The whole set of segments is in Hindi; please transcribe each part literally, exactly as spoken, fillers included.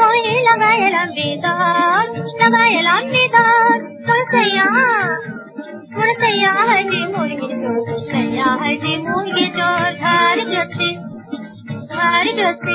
होई लगाए लंबीदार लगाए लंबीदार मुर्सैया मुर्सैया है जी मुर्गी चोर सैया है जी मुर्गी चोर धार जस्ती धार जस्ती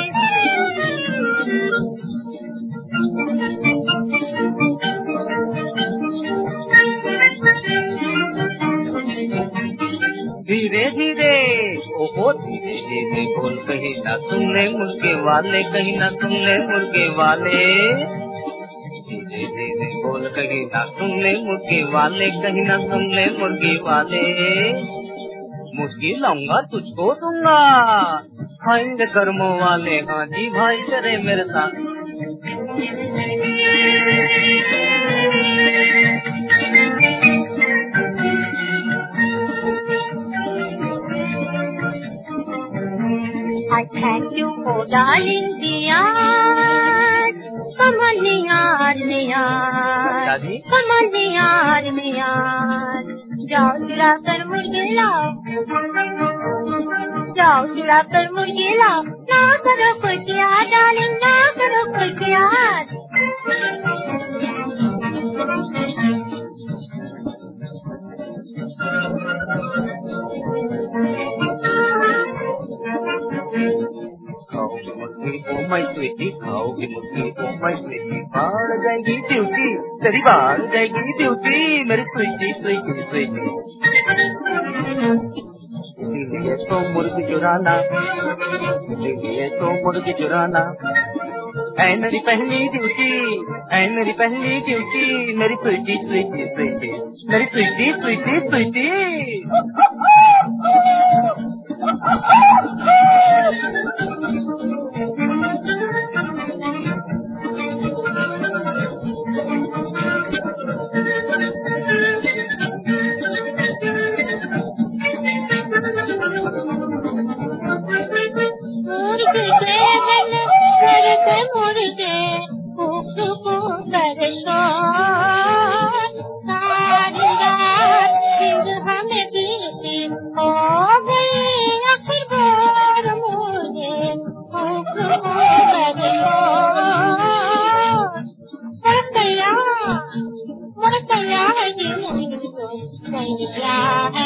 धीरे धीरे ओहो धीरे धीरे बोल कहीं ना सुनने मुर्गे वाले कहीं ना सुनने मुर्गे वाले धीरे धीरे बोल कहीं ना सुनने मुर्गे वाले कहीं ना सुनने मुर्गे वाले मुर्गी लाऊंगा तुझको दूंगा खाएंगे कर्मों वाले हाँ जी भाई चले मेरे साथ I thank you for darling dear come on yaar yaar come on yaar yaar जाओ चुरा कर मुर्गी लाओ जाओ चुरा कर मुर्गी लाओ ना करो खुशियाँ डार्लिंग ना करो खुशियाँ my sweetie खाओगी मुर्गी ओ my sweetie बाढ़ जाएगी ड्यूटी तेरी बाढ़ जाएगी ड्यूटी मेरी स्वीटी स्वीटी स्वीटी इसीलिए तो मुर्गी चुराना इसीलिए तो मुर्गी चुराना ऐ मेरी पहली ड्यूटी ऐ मेरी पहली ड्यूटी मेरी स्वीटी स्वीटी स्वीटी मेरी स्वीटी स्वीटी स्वीटी मुर्सैया है जी मुर्गी चोर सैया है